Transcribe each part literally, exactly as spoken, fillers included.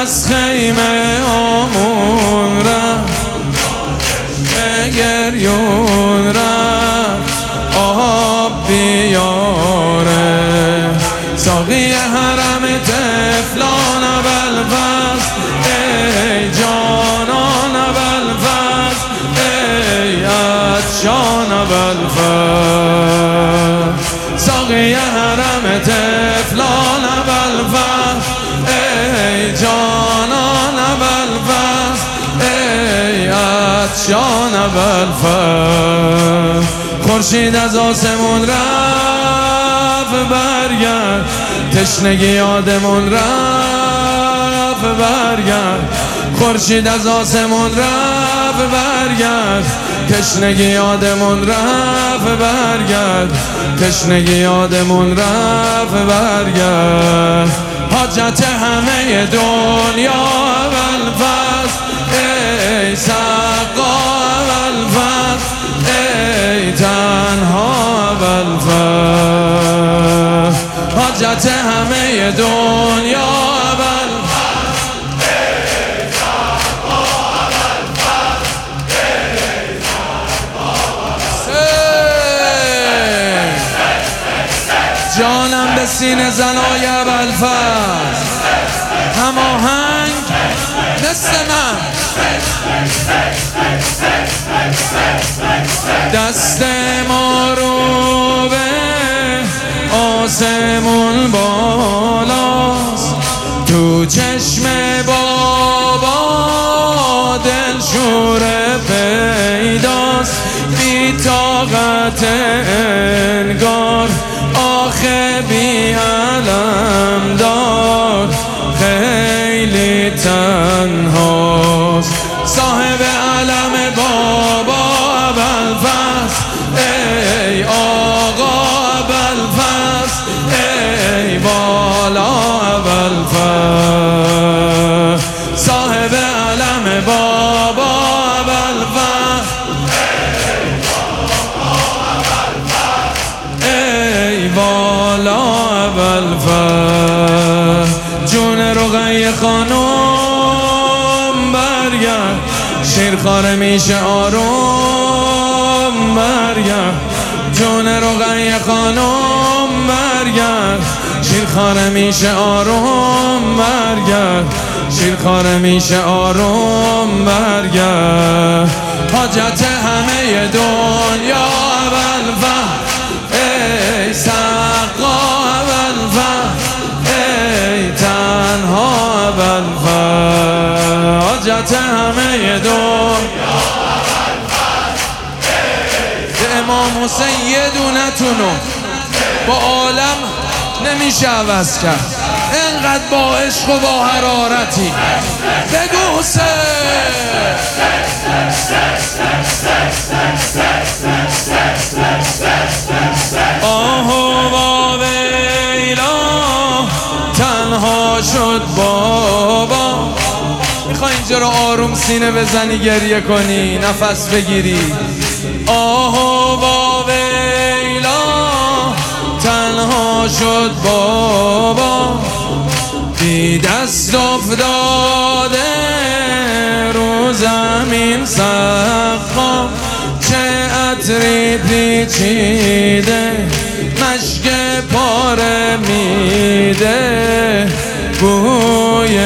از خیمه آمون رفت به گریون رفت آب بیاره ساقی حرم طفلان ابوالفضل ای جانان ابوالفضل ای عطشان ابوالفضل ساقی حرم طفلان ابوالفضل ای جانان ابوالفضل ای عطشان ابوالفضل خورشید از آسمون رفت برگرد تشنگی یادمون رفت برگرد خورشید از آسمون رفت برگرد تشنگی یادمون رفت برگرد تشنگی یادمون رفت برگرد حاجت همه دنیا ابوالفضل ای سقا ابوالفضل ای تنها ابوالفضل حاجت همه دنیا ابوالفضل ای سقا ابوالفضل ای تنها ابوالفضل جانم به سینه زنای ابوالفضل هماهنگ مثل من دست ما رو به آسمون بالاست تو چشم بابا دلشور پیداست بی طاقت انگار آخه بی علم دار خیلی تنهاست صاحب علم بابا ابوالفضل ای آقا ابوالفضل ای بالا ابوالفضل صاحب علم بابا ابوالفضل ای بالا ابوالفضل جون رقیه خانم برگرد شیرخواره میشه آروم برگرد جون رقیه خانم برگرد شیرخواره میشه آروم برگرد شیرخواره میشه آروم برگرد حاجت همه دنیا ابوالفضل ای سقا ابوالفضل ای تنها ابوالفضل حاجت همه دنیا به امام حسین یه دونتونو با عالم نمیشه عوض کرد انقدر با عشق و با حرارتی بگو حسین آهو با ویلا تنها شد بابا میخوای اینجا رو آروم سینه بزنی گریه کنی نفس بگیری آهو با ویلا تنها شد بابا بی دست افتاده رو زمین سقا چه عطری پیچیده مشک پاره میده بوی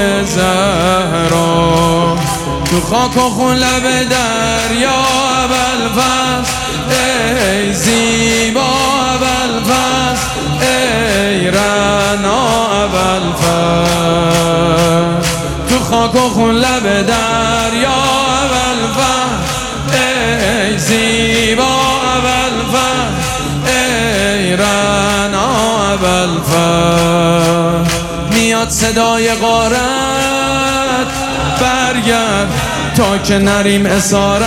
زهرا تو خاک و خون لب دریا ابوالفضل ای زیبا ابوالفضل ای رعنا ابوالفضل تو خاک و خون لب دریا ابوالفضل ای زیبا ابوالفضل ای رعنا ابوالفضل میاد صدای غارت برگرد تا که نریم اسارت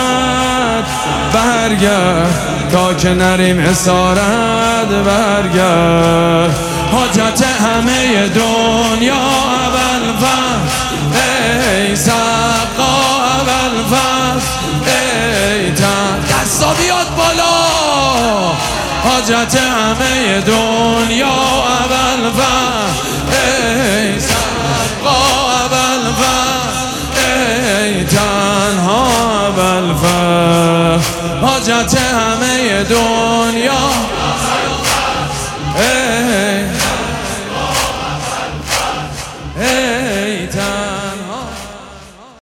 برگرد تا که نریم اسارت برگرد حاجت همه دنیا ابوالفضل ای سقا ابوالفضل ای تن دستا بیاد بالا حاجت همه دنیا ابوالفضل ای سقا ابوالفضل حجت همه دنیا.